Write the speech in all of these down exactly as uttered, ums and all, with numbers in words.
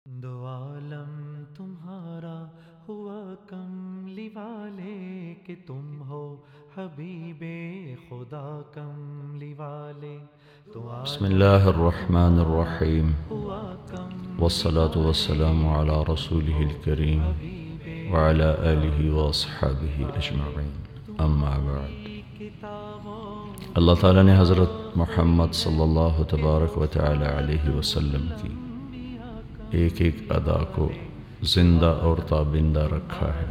دو عالم تمہارا ہوا کملی والے کہ تم ہو حبیب خدا کملی والے. بسم اللہ الرحمن الرحیم والصلاة والسلام على رسوله الكریم وعلى آلہ واصحابہ اجمعین. اما بعد، اللہ تعالیٰ نے حضرت محمد صلی اللہ تبارک و تعالی علیہ وسلم کی ایک ایک ادا کو زندہ اور تابندہ رکھا ہے.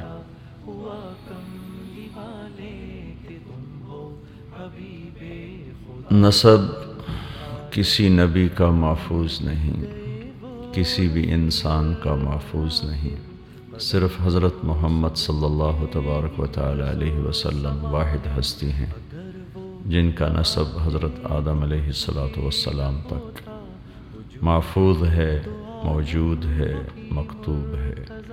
نسب کسی نبی کا محفوظ نہیں، کسی بھی انسان کا محفوظ نہیں، صرف حضرت محمد صلی اللہ تبارک و تعالی علیہ وسلم واحد ہستی ہیں جن کا نسب حضرت آدم علیہ السلام تک محفوظ ہے، موجود ہے، مکتوب ہے.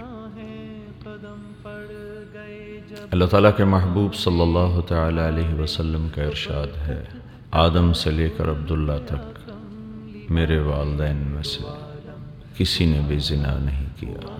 اللہ تعالیٰ کے محبوب صلی اللہ تعالی علیہ وسلم کا ارشاد ہے، آدم سے لے کر عبداللہ تک میرے والدین میں سے کسی نے بھی زنا نہیں کیا.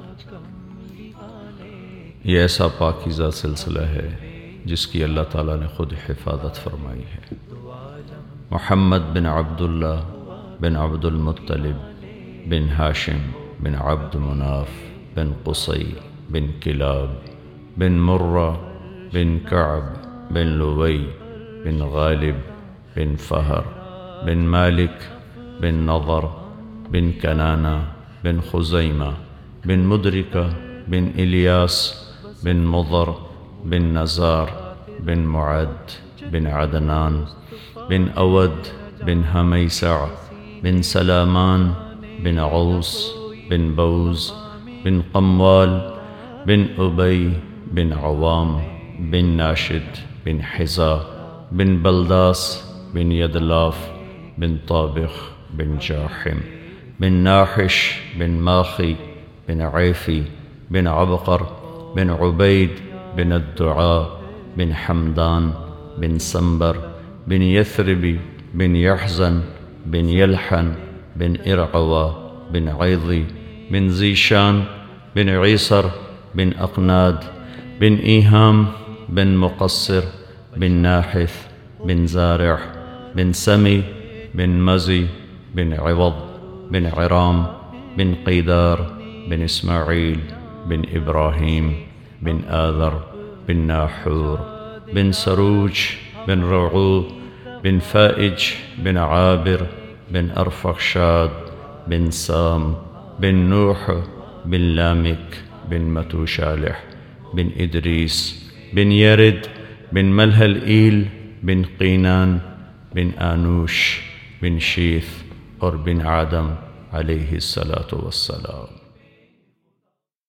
یہ ایسا پاکیزہ سلسلہ ہے جس کی اللہ تعالیٰ نے خود حفاظت فرمائی ہے. محمد بن عبداللہ بن عبد المطلب بن ہاشم بن عبد مناف بن قصی بن کلاب بن مرہ بن کعب بن لوی بن غالب بن فہر بن مالک بن نضر بن کنانہ بن خزیمہ بن مدرکہ بن الیاس بن مضر بن نزار بن معد بن عدنان بن اود بن ہمیسع بن سلامان بن عوس بن بوز بن قموال بن ابی بن عوام بن ناشد بن حزا بن بلداس بن یدلاف بن طابخ بن جاحم بن ناحش بن ماخی بن عیفی بن عبقر بن عبید بن الدعاء بن حمدان بن سنبر بن یثربی بن یحزن بن یلحن بن ارعوا بن عیضی بن زیشان بن عیسر بن اقناد بن ایہام بن مقصر بن ناحث بن زارع بن سمی بن مزی بن عوض بن عرام بن قیدار بن اسماعیل بن ابراہیم بن آذر بن ناحور بن سروج بن رعو بن فائج بن عابر بن ارفخشاد بن سام بن نوح بن لامک بن متوشالح بن ادریس بن یرد بن ملہلئیل بن قینان بن آنوش بن شیث اور بن آدم علیہ الصلاۃ والسلام.